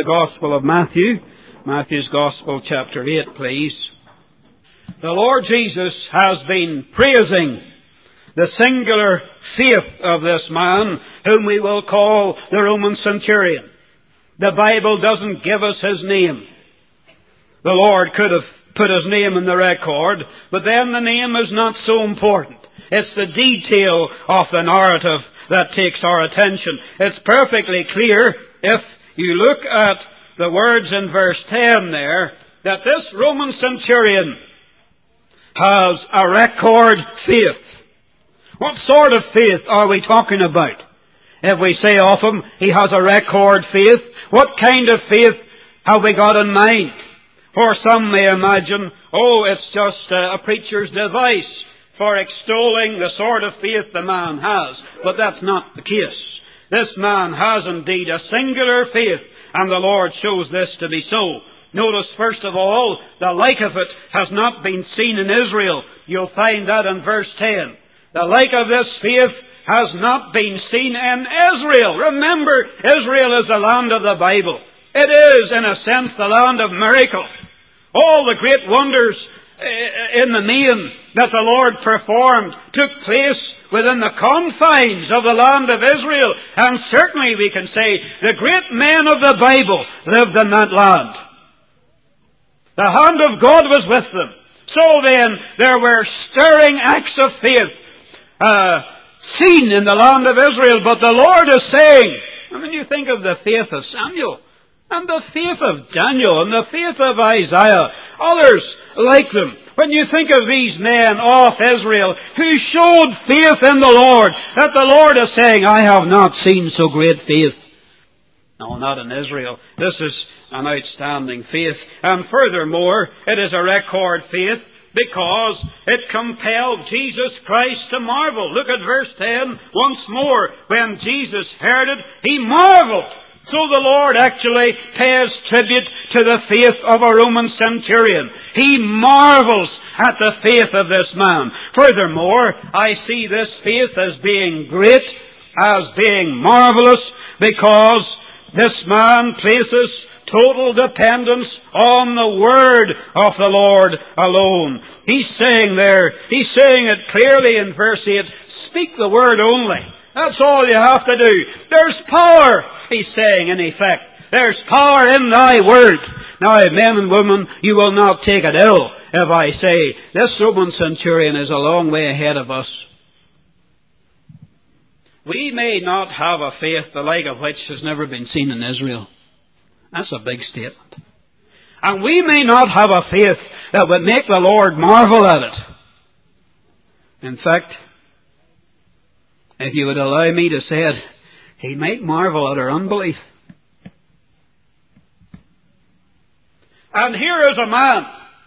The Gospel of Matthew, Matthew's Gospel, chapter 8, please. The Lord Jesus has been praising the singular faith of this man, whom we will call the Roman centurion. The Bible doesn't give us his name. The Lord could have put his name in the record, but then the name is not so important. It's the detail of the narrative that takes our attention. It's perfectly clear, if you look at the words in verse 10 there, that this Roman centurion has a record faith. What sort of faith are we talking about? If we say of him, he has a record faith, what kind of faith have we got in mind? For some may imagine, it's just a preacher's device for extolling the sort of faith the man has. But that's not the case. This man has indeed a singular faith, and the Lord shows this to be so. Notice, first of all, the like of it has not been seen in Israel. You'll find that in verse 10. The like of this faith has not been seen in Israel. Remember, Israel is the land of the Bible. It is, in a sense, the land of miracle. All the great wonders in the main that the Lord performed took place within the confines of the land of Israel. And certainly we can say the great men of the Bible lived in that land. The hand of God was with them. So then there were stirring acts of faith seen in the land of Israel. But the Lord is saying, when you think of the faith of Samuel, and the faith of Daniel, and the faith of Isaiah, others like them. When you think of these men of Israel who showed faith in the Lord, that the Lord is saying, I have not seen so great faith. No, not in Israel. This is an outstanding faith. And furthermore, it is a record faith because it compelled Jesus Christ to marvel. Look at verse 10 once more. When Jesus heard it, he marveled. So the Lord actually pays tribute to the faith of a Roman centurion. He marvels at the faith of this man. Furthermore, I see this faith as being great, as being marvelous, because this man places total dependence on the Word of the Lord alone. He's saying it clearly in verse 8, speak the Word only. That's all you have to do. There's power, he's saying in effect. There's power in thy word. Now, men and women, you will not take it ill if I say this Roman centurion is a long way ahead of us. We may not have a faith the like of which has never been seen in Israel. That's a big statement. And we may not have a faith that would make the Lord marvel at it. In fact, if you would allow me to say it, he might marvel at our unbelief. And here is a man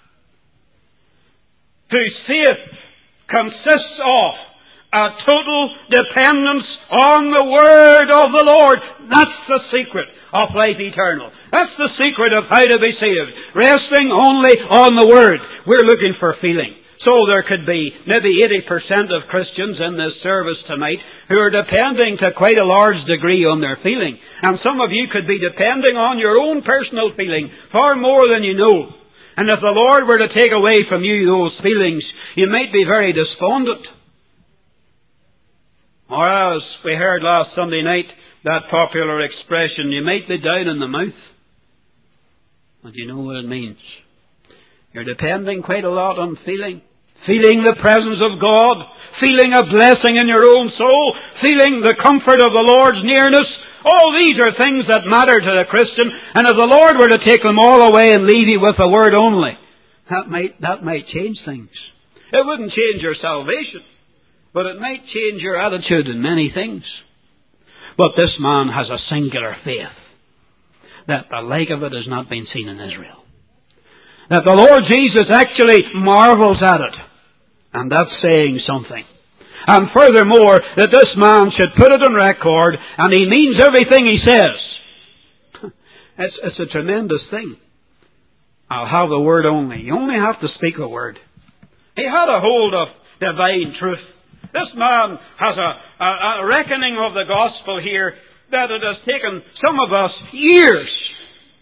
whose faith consists of a total dependence on the Word of the Lord. That's the secret of life eternal. That's the secret of how to be saved. Resting only on the Word. We're looking for feeling. So there could be maybe 80% of Christians in this service tonight who are depending to quite a large degree on their feeling. And some of you could be depending on your own personal feeling far more than you know. And if the Lord were to take away from you those feelings, you might be very despondent. Or as we heard last Sunday night, that popular expression, you might be down in the mouth. But you know what it means. You're depending quite a lot on feeling. Feeling the presence of God. Feeling a blessing in your own soul. Feeling the comfort of the Lord's nearness. All these are things that matter to the Christian. And if the Lord were to take them all away and leave you with the Word only, that might change things. It wouldn't change your salvation, but it might change your attitude in many things. But this man has a singular faith that the like of it has not been seen in Israel. That the Lord Jesus actually marvels at it. And that's saying something. And furthermore, that this man should put it on record, and he means everything he says. It's a tremendous thing. I'll have the Word only. You only have to speak a word. He had a hold of divine truth. This man has a reckoning of the gospel here that it has taken some of us years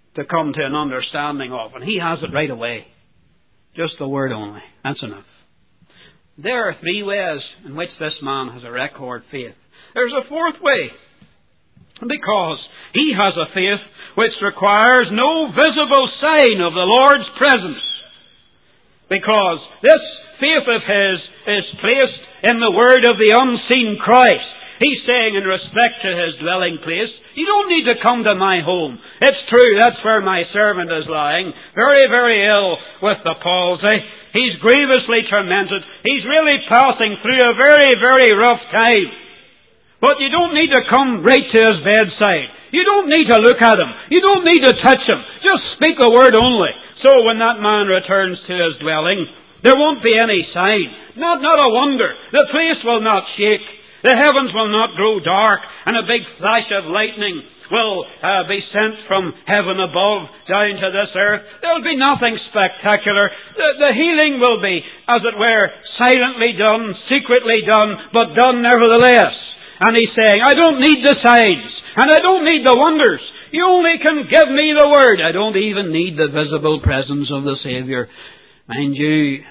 to come to an understanding of. And he has it right away. Just the word only. That's enough. There are three ways in which this man has a record faith. There's a fourth way. Because he has a faith which requires no visible sign of the Lord's presence. Because this faith of his is placed in the word of the unseen Christ. He's saying in respect to his dwelling place, you don't need to come to my home. It's true, that's where my servant is lying, very, very ill with the palsy. He's grievously tormented. He's really passing through a very, very rough time. But you don't need to come right to his bedside. You don't need to look at him. You don't need to touch him. Just speak a word only. So when that man returns to his dwelling, there won't be any sign. Not a wonder. The place will not shake. The heavens will not grow dark, and a big flash of lightning will be sent from heaven above down to this earth. There will be nothing spectacular. The healing will be, as it were, silently done, secretly done, but done nevertheless. And he's saying, I don't need the signs, and I don't need the wonders. You only can give me the word. I don't even need the visible presence of the Saviour. Mind you,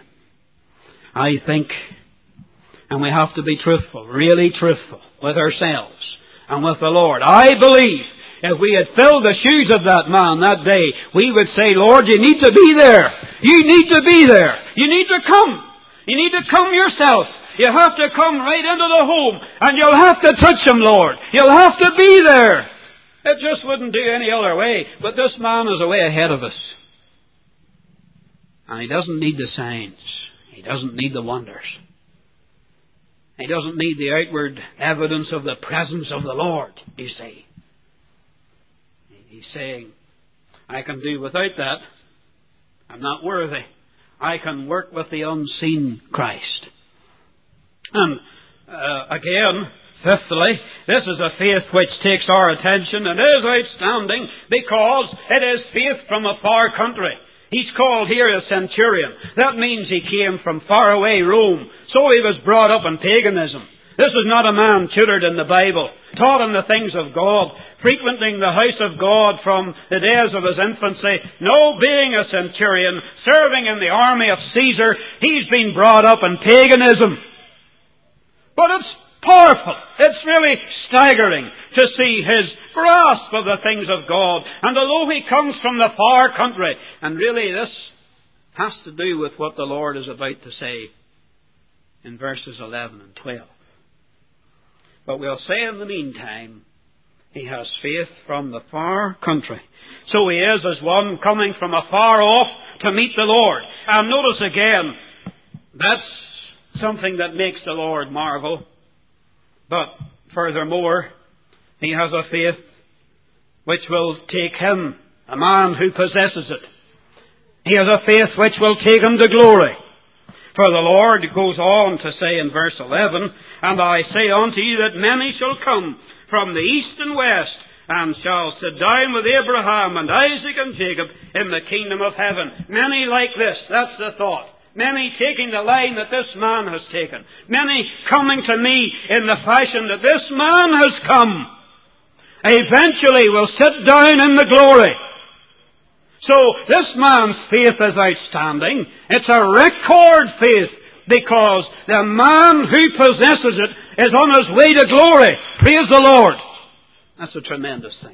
I think, and we have to be truthful, really truthful, with ourselves and with the Lord. I believe if we had filled the shoes of that man that day, we would say, Lord, you need to be there. You need to be there. You need to come. You need to come yourself. You have to come right into the home, and you'll have to touch him, Lord. You'll have to be there. It just wouldn't do any other way. But this man is a way ahead of us. And he doesn't need the signs. He doesn't need the wonders. He doesn't need the outward evidence of the presence of the Lord, you see. He's saying, I can do without that. I'm not worthy. I can work with the unseen Christ. And again, fifthly, this is a faith which takes our attention and is outstanding because it is faith from a far country. He's called here a centurion. That means he came from far away Rome. So he was brought up in paganism. This is not a man tutored in the Bible, taught in the things of God, frequenting the house of God from the days of his infancy. No, being a centurion, serving in the army of Caesar, he's been brought up in paganism. But it's powerful. It's really staggering to see his grasp of the things of God. And although he comes from the far country, and really this has to do with what the Lord is about to say in verses 11 and 12. But we'll say in the meantime, he has faith from the far country. So he is as one coming from afar off to meet the Lord. And notice again, that's something that makes the Lord marvel. But furthermore, he has a faith which will take him, a man who possesses it. He has a faith which will take him to glory. For the Lord goes on to say in verse 11, And I say unto you that many shall come from the east and west, and shall sit down with Abraham and Isaac and Jacob in the kingdom of heaven. Many like this, that's the thought. Many taking the line that this man has taken. Many coming to me in the fashion that this man has come. Eventually will sit down in the glory. So this man's faith is outstanding. It's a record faith because the man who possesses it is on his way to glory. Praise the Lord. That's a tremendous thing.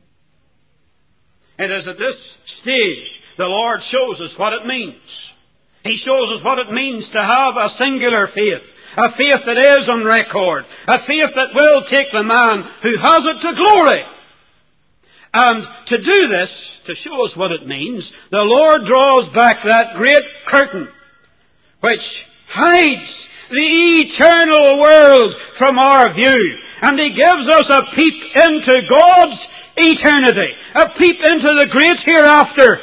It is at this stage the Lord shows us what it means. He shows us what it means to have a singular faith. A faith that is on record. A faith that will take the man who has it to glory. And to do this, to show us what it means, the Lord draws back that great curtain which hides the eternal world from our view. And He gives us a peep into God's eternity. A peep into the great hereafter.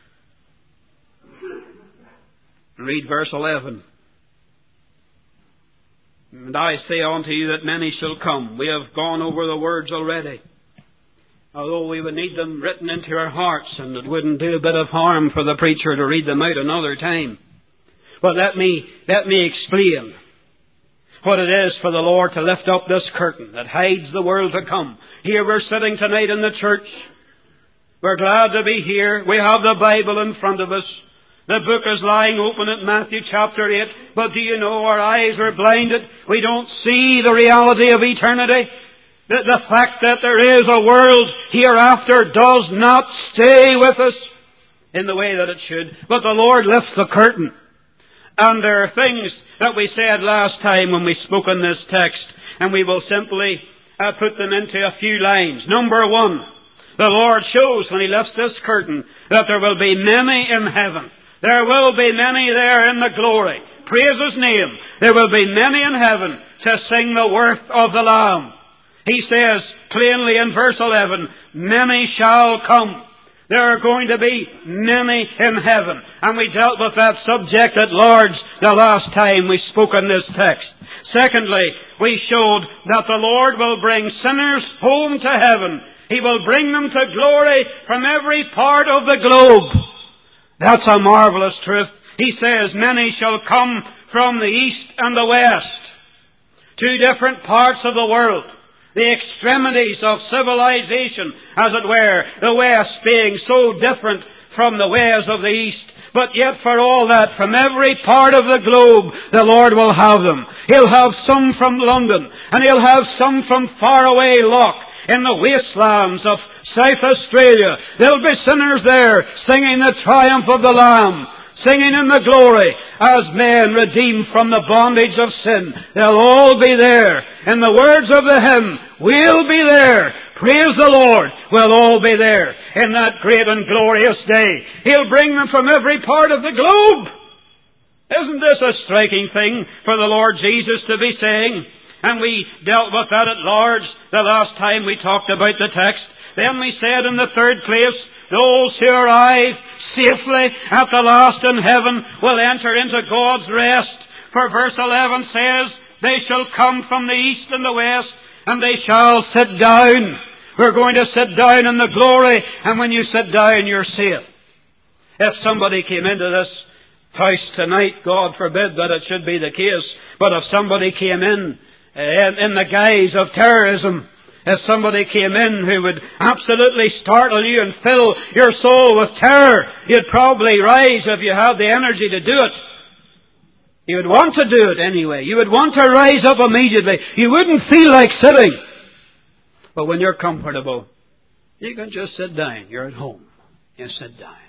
Read verse 11. And I say unto you that many shall come. We have gone over the words already. Although we would need them written into our hearts, and it wouldn't do a bit of harm for the preacher to read them out another time. But let me explain what it is for the Lord to lift up this curtain that hides the world to come. Here we're sitting tonight in the church. We're glad to be here. We have the Bible in front of us. The book is lying open at Matthew chapter 8. But do you know, our eyes are blinded. We don't see the reality of eternity. The fact that there is a world hereafter does not stay with us in the way that it should. But the Lord lifts the curtain. And there are things that we said last time when we spoke on this text, and we will simply put them into a few lines. Number one, the Lord shows when He lifts this curtain that there will be many in heaven. There will be many there in the glory. Praise His name. There will be many in heaven to sing the worth of the Lamb. He says plainly in verse 11, many shall come. There are going to be many in heaven. And we dealt with that subject at large the last time we spoke on this text. Secondly, we showed that the Lord will bring sinners home to heaven. He will bring them to glory from every part of the globe. That's a marvelous truth. He says many shall come from the east and the west. Two different parts of the world. The extremities of civilization, as it were, the West being so different from the ways of the East. But yet for all that, from every part of the globe, the Lord will have them. He'll have some from London, and He'll have some from faraway Loch, in the wastelands of South Australia. There'll be sinners there, singing the triumph of the Lamb, singing in the glory as men redeemed from the bondage of sin. They'll all be there. In the words of the hymn, we'll be there. Praise the Lord. We'll all be there in that great and glorious day. He'll bring them from every part of the globe. Isn't this a striking thing for the Lord Jesus to be saying? And we dealt with that at large the last time we talked about the text. Then we said in the third place, those who arrive safely at the last in heaven will enter into God's rest. For verse 11 says, they shall come from the east and the west, and they shall sit down. We're going to sit down in the glory, and when you sit down, you're safe. If somebody came into this house tonight, God forbid that it should be the case, but if somebody came in the guise of terrorism, if somebody came in who would absolutely startle you and fill your soul with terror, you'd probably rise if you had the energy to do it. You would want to do it anyway. You would want to rise up immediately. You wouldn't feel like sitting. But when you're comfortable, you can just sit down. You're at home. You sit down.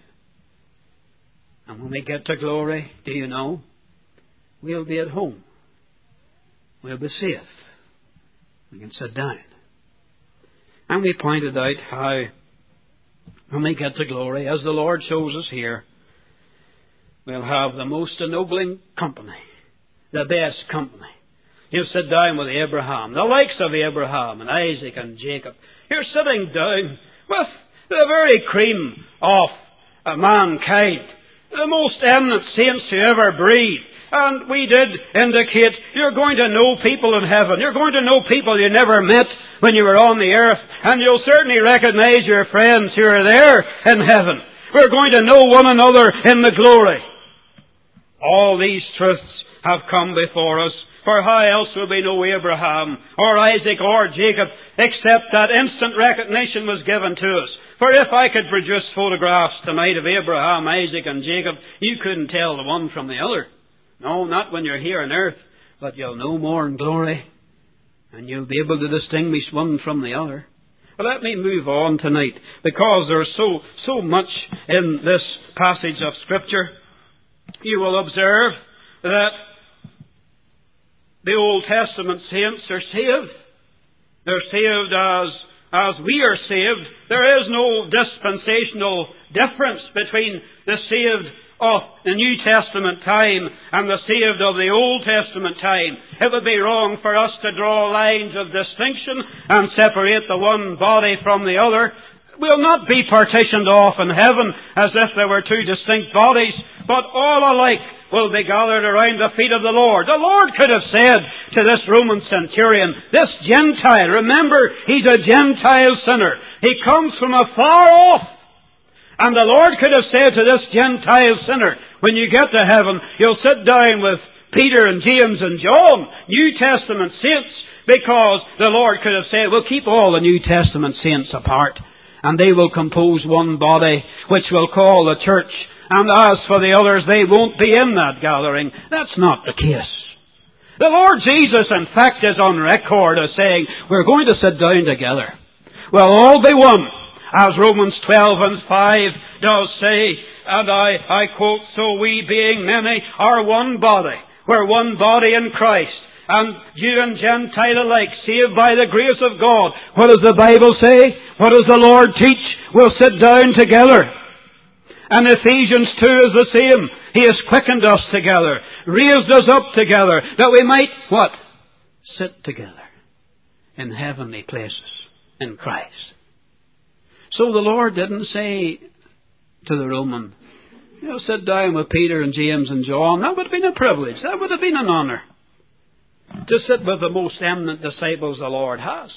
And when we get to glory, do you know? We'll be at home. We'll be safe. We can sit down. And we pointed out how when we get to glory, as the Lord shows us here, we'll have the most ennobling company, the best company. You'll sit down with Abraham, the likes of Abraham and Isaac and Jacob. You're sitting down with the very cream of mankind, the most eminent saints who ever breathed. And we did indicate you're going to know people in heaven. You're going to know people you never met when you were on the earth. And you'll certainly recognize your friends who are there in heaven. We're going to know one another in the glory. All these truths have come before us. For how else will we know Abraham or Isaac or Jacob except that instant recognition was given to us? For if I could produce photographs tonight of Abraham, Isaac and Jacob, you couldn't tell the one from the other. No, not when you're here on earth, but you'll know more in glory, and you'll be able to distinguish one from the other. But let me move on tonight, because there's so much in this passage of Scripture. You will observe that the Old Testament saints are saved. They're saved as we are saved. There is no dispensational difference between the saved of the New Testament time and the saved of the Old Testament time. It would be wrong for us to draw lines of distinction and separate the one body from the other. We'll not be partitioned off in heaven as if there were two distinct bodies, but all alike will be gathered around the feet of the Lord. The Lord could have said to this Roman centurion, this Gentile, remember, he's a Gentile sinner. He comes from afar off. And the Lord could have said to this Gentile sinner, when you get to heaven, you'll sit down with Peter and James and John, New Testament saints, because the Lord could have said, we'll keep all the New Testament saints apart. and they will compose one body, which we'll call the church. And as for the others, they won't be in that gathering. That's not the case. The Lord Jesus, in fact, is on record as saying, we're going to sit down together. We'll all be one, as Romans 12 and 5 does say, and I quote, so we being many are one body. We're one body in Christ. And Jew and Gentile alike, saved by the grace of God. What does the Bible say? What does the Lord teach? We'll sit down together. And Ephesians 2 is the same. He has quickened us together, raised us up together, that we might, what? Sit together in heavenly places in Christ. So the Lord didn't say to the Roman, sit down with Peter and James and John. That would have been a privilege. That would have been an honour. To sit with the most eminent disciples the Lord has.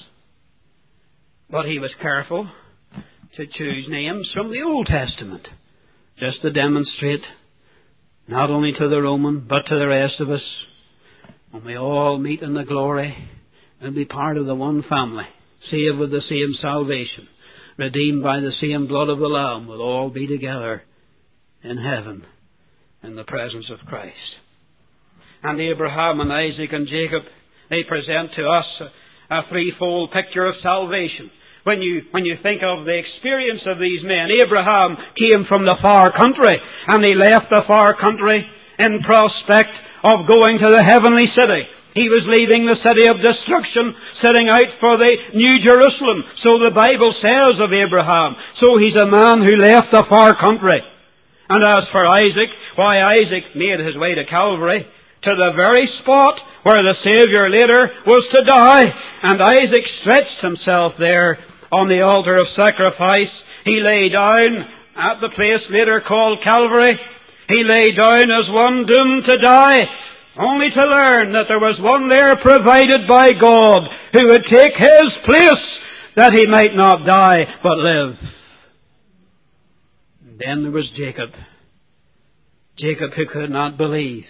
But He was careful to choose names from the Old Testament, just to demonstrate, not only to the Roman, but to the rest of us, when we all meet in the glory and be part of the one family, saved with the same salvation, redeemed by the same blood of the Lamb, we'll all be together in heaven in the presence of Christ. And Abraham and Isaac and Jacob, they present to us a threefold picture of salvation. When you think of the experience of these men, Abraham came from the far country, and he left the far country in prospect of going to the heavenly city. He was leaving the city of destruction, setting out for the New Jerusalem. So the Bible says of Abraham. So he's a man who left the far country. And as for Isaac, why, Isaac made his way to Calvary, to the very spot where the Saviour later was to die. And Isaac stretched himself there on the altar of sacrifice. He lay down at the place later called Calvary. He lay down as one doomed to die, only to learn that there was one there provided by God who would take his place, that he might not die but live. And then there was Jacob. Jacob who could not believe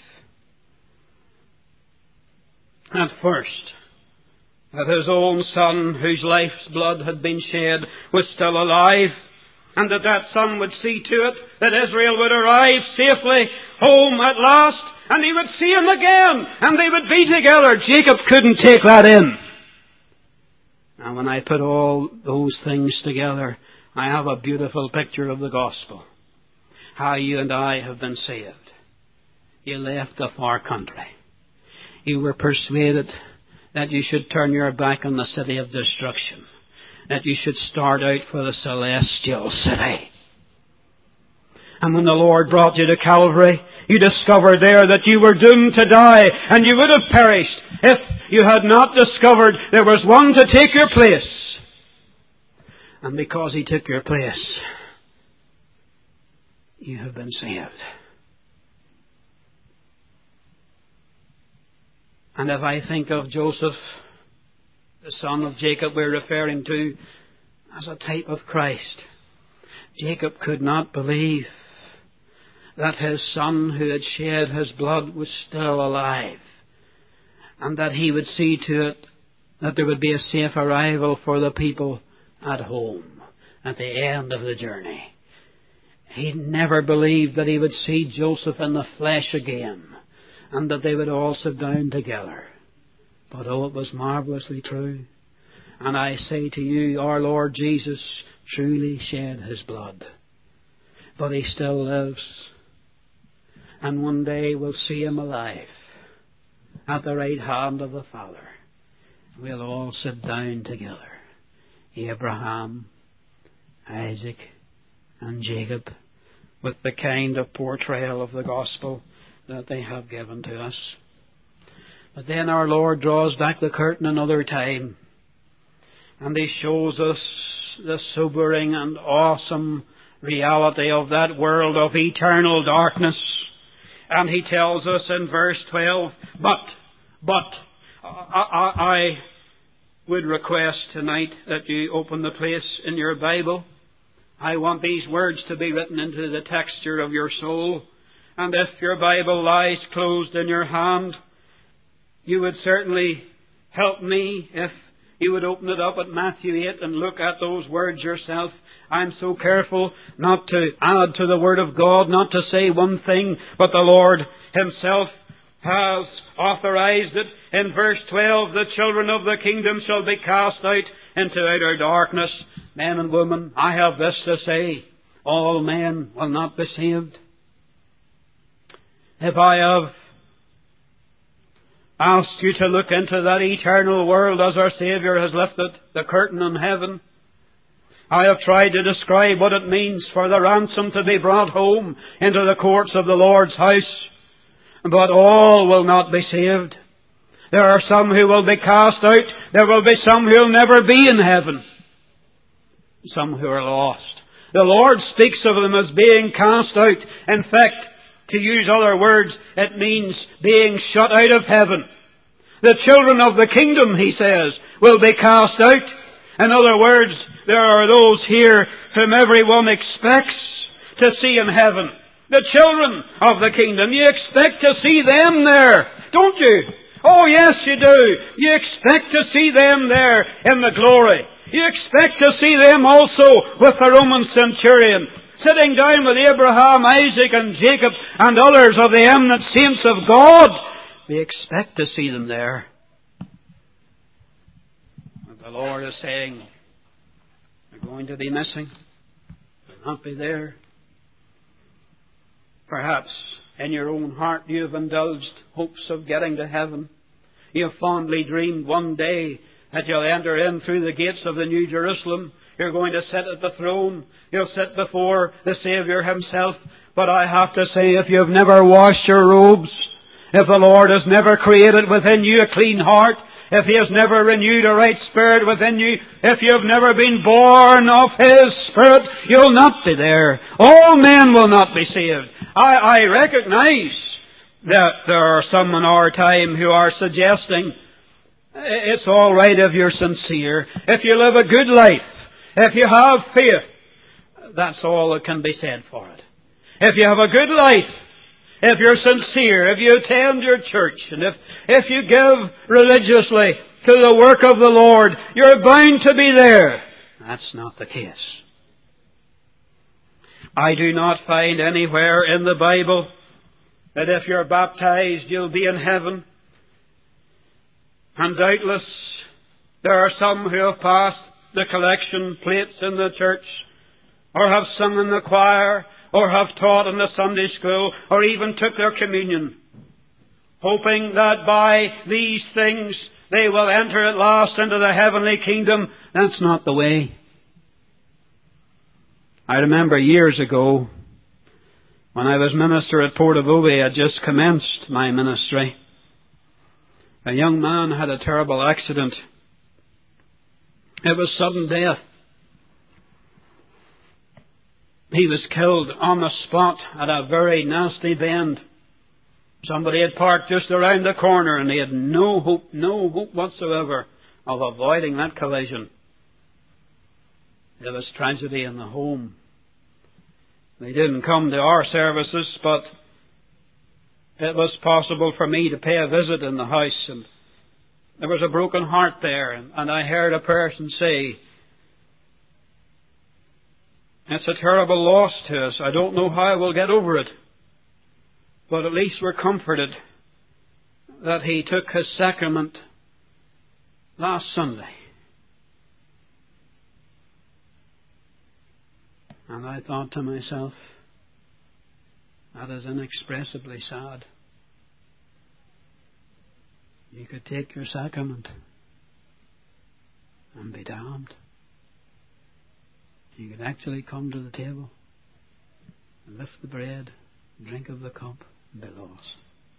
at first that his own son, whose life's blood had been shed, was still alive, and that son would see to it that Israel would arrive safely home at last, and he would see him again, and they would be together. Jacob couldn't take that in. And when I put all those things together, I have a beautiful picture of the gospel. How you and I have been saved. You left the far country. You were persuaded that you should turn your back on the city of destruction, that you should start out for the celestial city. And when the Lord brought you to Calvary, you discovered there that you were doomed to die, and you would have perished if you had not discovered there was one to take your place. And because He took your place, you have been saved. And if I think of Joseph, the son of Jacob we're referring to, as a type of Christ, Jacob could not believe that his son who had shed his blood was still alive, and that he would see to it that there would be a safe arrival for the people at home at the end of the journey. He never believed that he would see Joseph in the flesh again, and that they would all sit down together. But oh, it was marvellously true. And I say to you, our Lord Jesus truly shed His blood. But He still lives. And one day we'll see Him alive at the right hand of the Father. We'll all sit down together. Abraham, Isaac, and Jacob, with the kind of portrayal of the gospel that they have given to us. But then our Lord draws back the curtain another time, and He shows us the sobering and awesome reality of that world of eternal darkness. And He tells us in verse 12, but I would request tonight that you open the place in your Bible. I want these words to be written into the texture of your soul. And if your Bible lies closed in your hand, you would certainly help me if you would open it up at Matthew 8 and look at those words yourself. I'm so careful not to add to the Word of God, not to say one thing, but the Lord Himself has authorized it. In verse 12, the children of the kingdom shall be cast out into outer darkness. Men and women, I have this to say, all men will not be saved. If I have asked you to look into that eternal world as our Saviour has lifted the curtain on heaven, I have tried to describe what it means for the ransom to be brought home into the courts of the Lord's house. But all will not be saved. There are some who will be cast out. There will be some who will never be in heaven. Some who are lost. The Lord speaks of them as being cast out. In fact, to use other words, it means being shut out of heaven. The children of the kingdom, He says, will be cast out. In other words, there are those here whom everyone expects to see in heaven. The children of the kingdom. You expect to see them there, don't you? Oh yes, you do. You expect to see them there in the glory. You expect to see them also with the Roman centurion, sitting down with Abraham, Isaac and Jacob and others of the eminent saints of God. We expect to see them there. But the Lord is saying, they're going to be missing. They'll not be there. Perhaps in your own heart you have indulged hopes of getting to heaven. You have fondly dreamed one day that you'll enter in through the gates of the New Jerusalem. You're going to sit at the throne. You'll sit before the Saviour Himself. But I have to say, if you've never washed your robes, if the Lord has never created within you a clean heart, if He has never renewed a right spirit within you, if you've never been born of His Spirit, you'll not be there. All men will not be saved. I recognize that there are some in our time who are suggesting it's all right if you're sincere, if you live a good life, if you have faith. That's all that can be said for it. If you have a good life, if you're sincere, if you attend your church, and if you give religiously to the work of the Lord, you're bound to be there. That's not the case. I do not find anywhere in the Bible that if you're baptized, you'll be in heaven. And doubtless, there are some who have passed the collection plates in the church, or have sung in the choir, or have taught in the Sunday school, or even took their communion, hoping that by these things they will enter at last into the heavenly kingdom. That's not the way. I remember years ago, when I was minister at Portavoe, I had just commenced my ministry. A young man had a terrible accident. It was sudden death. He was killed on the spot at a very nasty bend. Somebody had parked just around the corner and he had no hope whatsoever of avoiding that collision. There was tragedy in the home. They didn't come to our services, but it was possible for me to pay a visit in the house, and there was a broken heart there, and I heard a person say, "It's a terrible loss to us. I don't know how we'll get over it. But at least we're comforted that he took his sacrament last Sunday." And I thought to myself, that is inexpressibly sad. You could take your sacrament and be damned. You could actually come to the table and lift the bread, drink of the cup, and be lost.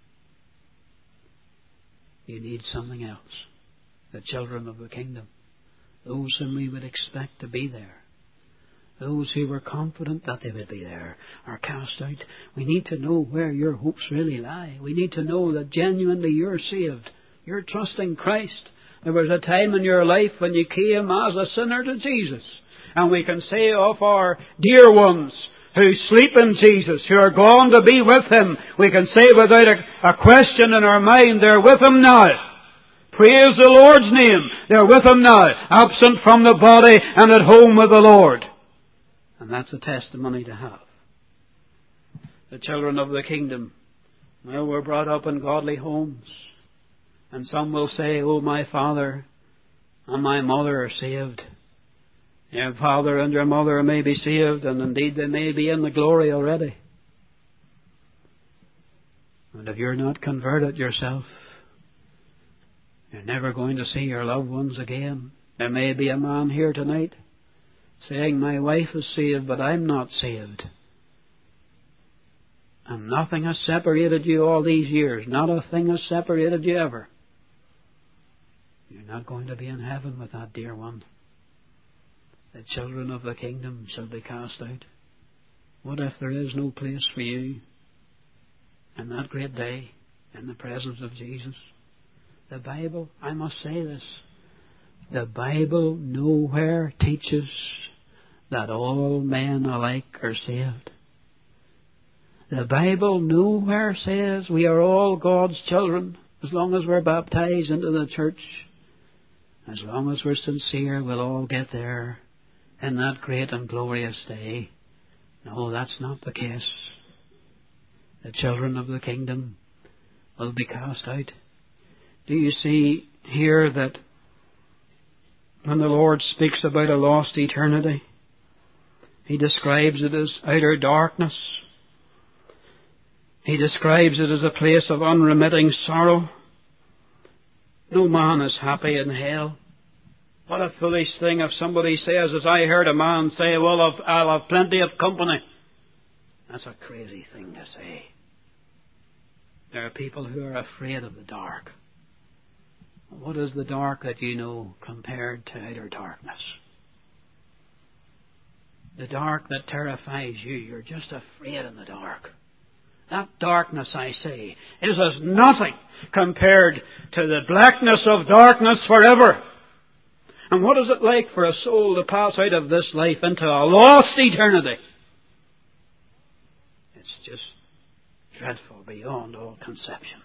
You need something else. The children of the kingdom, those whom we would expect to be there, those who were confident that they would be there, are cast out. We need to know where your hopes really lie. We need to know that genuinely you're saved. You're trusting Christ. There was a time in your life when you came as a sinner to Jesus. And we can say of our dear ones who sleep in Jesus, who are gone to be with Him, we can say without a question in our mind, they're with Him now. Praise the Lord's name. They're with Him now, absent from the body and at home with the Lord. And that's a testimony to have. The children of the kingdom, well, we're brought up in godly homes. And some will say, oh, my father and my mother are saved. Your father and your mother may be saved, and indeed they may be in the glory already. And if you're not converted yourself, you're never going to see your loved ones again. There may be a man here tonight saying, my wife is saved, but I'm not saved. And nothing has separated you all these years. Not a thing has separated you ever. You're not going to be in heaven with that dear one. The children of the kingdom shall be cast out. What if there is no place for you in that great day in the presence of Jesus? The Bible, I must say this, the Bible nowhere teaches that all men alike are saved. The Bible nowhere says we are all God's children as long as we're baptized into the church. As long as we're sincere, we'll all get there in that great and glorious day. No, that's not the case. The children of the kingdom will be cast out. Do you see here that when the Lord speaks about a lost eternity, He describes it as outer darkness. He describes it as a place of unremitting sorrow. No man is happy in hell. What a foolish thing if somebody says, as I heard a man say, well, I'll have plenty of company. That's a crazy thing to say. There are people who are afraid of the dark. What is the dark that you know compared to outer darkness? The dark that terrifies you, you're just afraid in the dark. That darkness, I say, is as nothing compared to the blackness of darkness forever. And what is it like for a soul to pass out of this life into a lost eternity? It's just dreadful beyond all conception.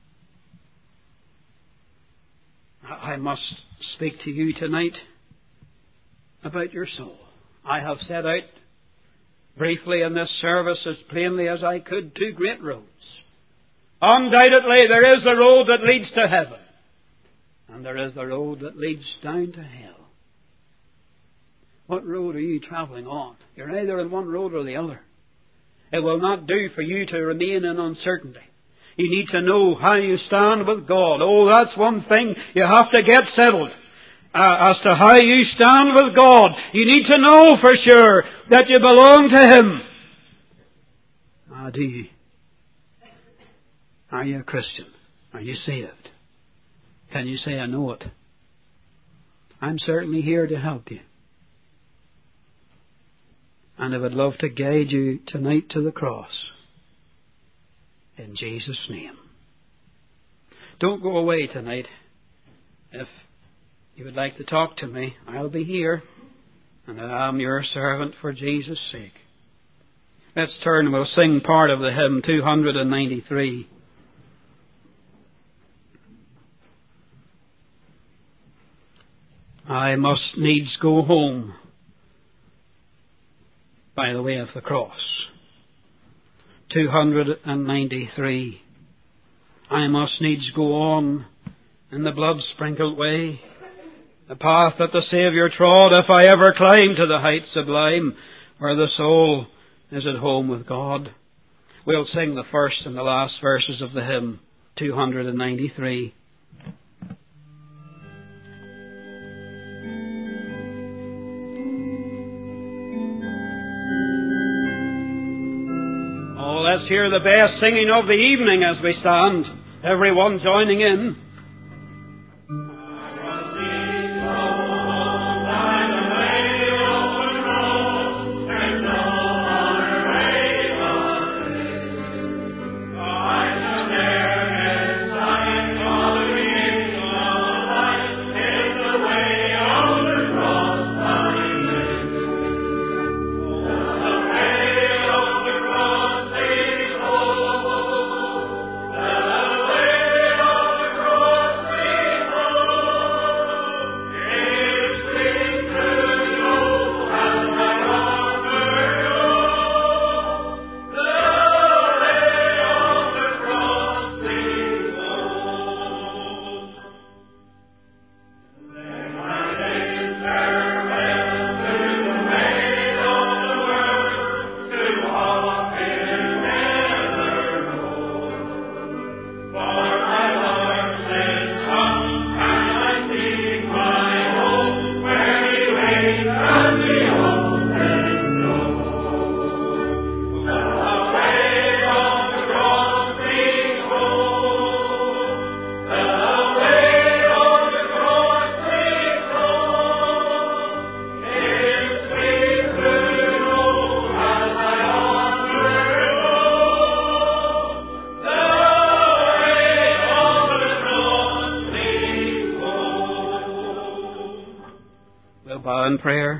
I must speak to you tonight about your soul. I have set out briefly in this service as plainly as I could two great roads. Undoubtedly there is the road that leads to heaven, and there is the road that leads down to hell. What road are you travelling on? You're either in one road or the other. It will not do for you to remain in uncertainty. You need to know how you stand with God. Oh, that's one thing you have to get settled. As to how you stand with God, you need to know for sure that you belong to Him. Do you? Are you a Christian? Are you saved? Can you say, I know it? I'm certainly here to help you. And I would love to guide you tonight to the cross. In Jesus' name. Don't go away tonight. If you would like to talk to me, I'll be here. And I am your servant for Jesus' sake. Let's turn and we'll sing part of the hymn 293. I must needs go home by the way of the cross. 293. I must needs go on in the blood-sprinkled way, the path that the Saviour trod, if I ever climb to the heights sublime, where the soul is at home with God. We'll sing the first and the last verses of the hymn, 293. Let's hear the best singing of the evening as we stand, everyone joining in. Cross in prayer.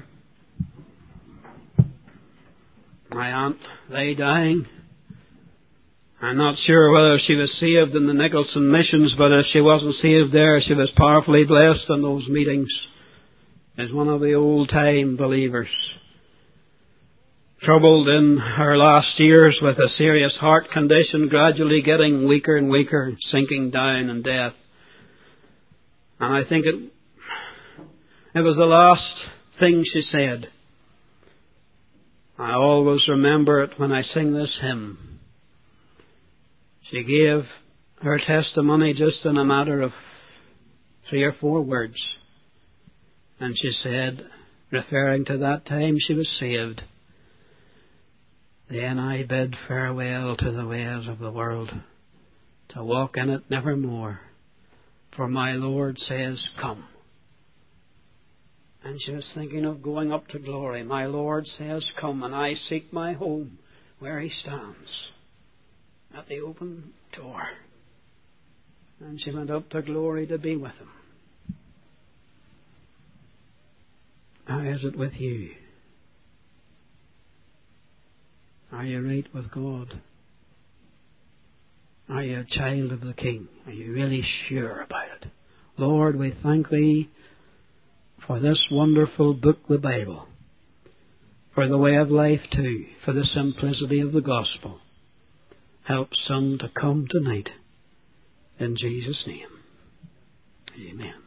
My aunt lay dying. I'm not sure whether she was saved in the Nicholson missions, but if she wasn't saved there, she was powerfully blessed in those meetings as one of the old-time believers. Troubled in her last years with a serious heart condition, gradually getting weaker and weaker, sinking down in death. And I think it was the last thing she said. I always remember it when I sing this hymn. She gave her testimony just in a matter of 3 or 4 words. And she said, referring to that time she was saved, "Then I bid farewell to the ways of the world, to walk in it nevermore. For my Lord says, come." And she was thinking of going up to glory. My Lord says, come, and I seek my home where He stands at the open door. And she went up to glory to be with Him. How is it with you? Are you right with God? Are you a child of the King? Are you really sure about it? Lord, we thank Thee for this wonderful book, the Bible, for the way of life too, for the simplicity of the gospel. Help some to come tonight. In Jesus' name, amen.